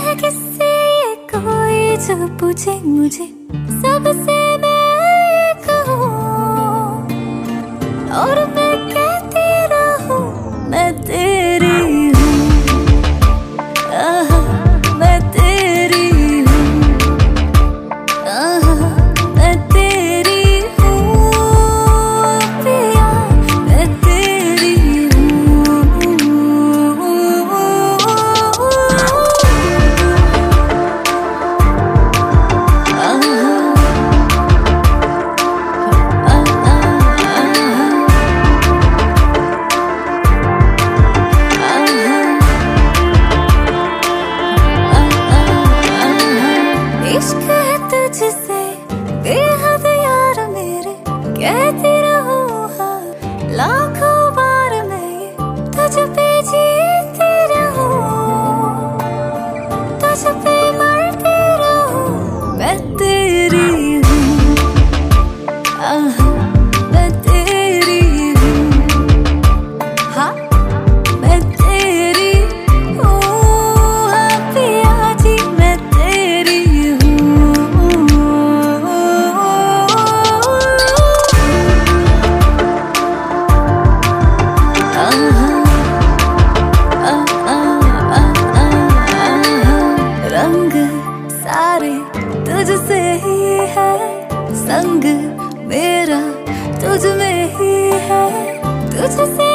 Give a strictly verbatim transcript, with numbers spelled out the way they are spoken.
है किससे ये कोई जो पूछे मुझे, सबसे मैं ये कहूँ और मैं कहती रहूँ मैं तेरी हूँ, आहा मैं तेरी हूँ, आहा मैं तेरी हूँ पिया, मैं तेरी हूँ। इश्क है तुझसे बेहद यार मेरे, कहती रहूं हाँ लाखों बार मैं ये तुझ पे जीती रहूं, तुझ पे मरती रहूं मैं तेरी हूँ, आहा मैं तेरी हूँ, हाँ मैं तेरी हूँ, हाँ पिया जी मैं तेरी रंग सारे तुझसे ही है, संग मेरा तुझ में ही है, तुझसे